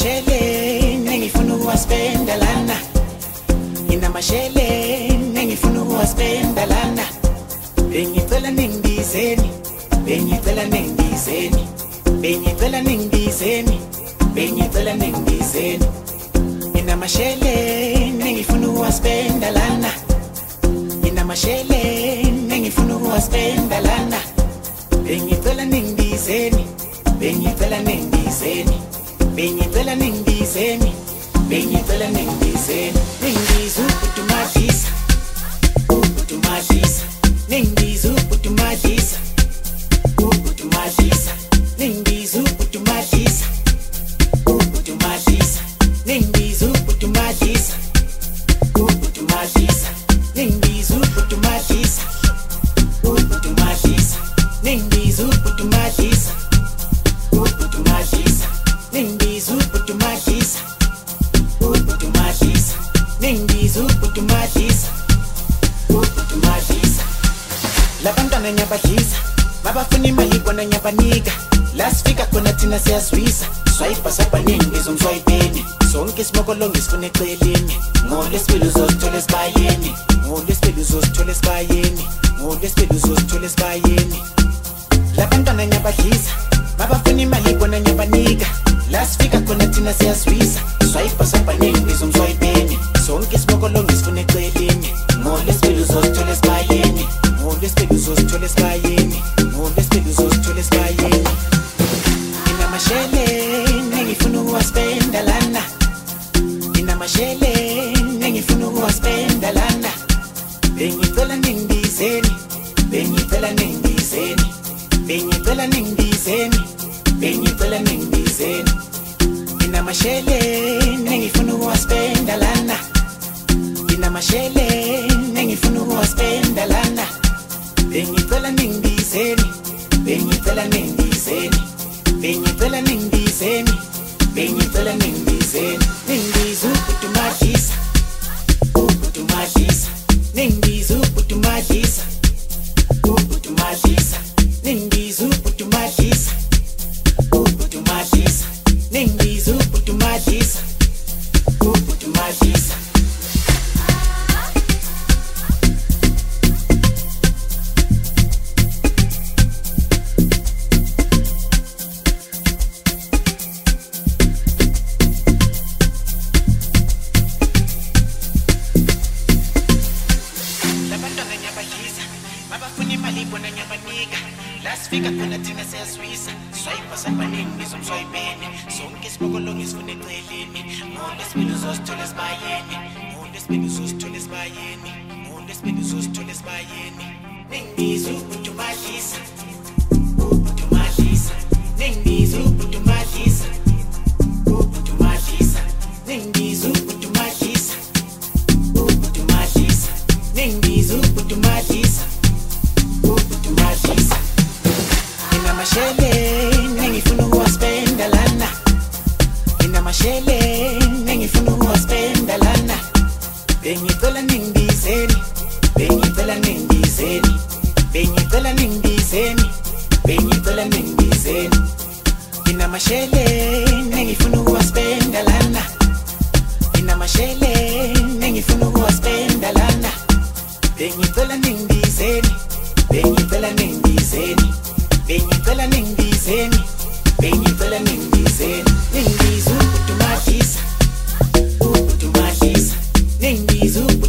Inamashele nengifuna ukuwaspenda lana. Inamashele nengifuna ukuwaspenda lana. Bengicela ningibizeni, bengicela ningibizeni, bengicela ningibizeni, bengicela ningibizeni. Inamashele nengifuna ukuwaspenda lana. Inamashele nengifuna ukuwaspenda lana. Bengicela ningibizeni, bengicela ningibizeni, bengicela ningibizeni, bengicela ningibizeni. Ningibiza ukudumadisa, ukudumadisa. Ningibiza ukudumadisa, ukudumadisa. Ningibiza ukudumadisa, ukudumadisa. Ningibiza ukudumadisa, ukudumadisa. Ningibiza ukudumadisa, ukudumadisa. Ningibiza ukudumadisa, ukudumadisa. Ningibiza ukudumadisa, ukudumadisa. Ningibiza ukudumadisa, ukudumadisa. Labantwana nyabadlisa, mabafuna imali kona nyabanika. Lasifika khona thina siyaswisa, swipe sabaningi bizomswayipeni. Sonke isimokolo ngisifuna eceleni. NgoLwesibili uzosithola esibayeni, ngoLwesibili uzosithola esibayeni, ngoLwesibili uzosithola esibayeni. Labantwana nyabadlisa, mabafuna imali kona nyabanika. Lasifika khona thina siyaswisa, swipe sabaningi bizomswayipeni. Sonke isimokolo ngisifuna eceleni. NgoLwesibili uzosithola esibayeni, ngoLwesibili uzosithola esibayeni, ngoLwesibili uzosithola esibayeni. Inamashele nengifuna ukuwaspenda lana. Inamashele nengifuna ukuwaspenda lana. Bengicela ningibizeni, bengicela ningibizeni, bengicela ningibizeni, bengicela ningibizeni. Inamashele nengifuna ukuwaspenda lana. Inamashele nengifuna ukuwaspenda lana. Bengicela ningibizeni, bengicela ningibizeni, bengicela ningibizeni, bengicela ningibizeni. Ningibiza ukudumadisa, ukudumadisa. Ningibiza ukudumadisa, ukudumadisa. Ningibiza ukudumadisa, ukudumadisa. Ningibiza ukudumadisa, ukudumadisa. Labantwana nyabadlisa, mabafuna imali bona nyabanika. Lasifika khona thina siyaswisa, swipe sabaningi bizomswayipeni. Sonke isimokolo ngisifuna eceleni. NgoLwesibili uzosithola esibayeni, ngoLwesibili uzosithola esibayeni, ngoLwesibili uzosithola esibayeni. Ningibiza ukudumadisa, ukudumadisa. Ningibiza ukudumadisa, ukudumadisa. Ningibiza ukudumadisa, ukudumadisa. Ningibiza ukudumadisa, ukudumadisa. Inamashele nengifuna ukuwaspenda lana. Inamashele nengifuna ukuwaspenda lana. Bengicela ningibizeni, bengicela ningibizeni, bengicela ningibizeni, bengicela ningibizeni. Inamashele nengifuna ukuwaspenda lana. Inamashele nengifuna ukuwaspenda lana. Bengicela ningibizeni, bengicela ningibizeni, bengicela ningibizeni, bengicela ningibizeni. Ningibiza ukudumadisa, ukudumadisa. Ningibiza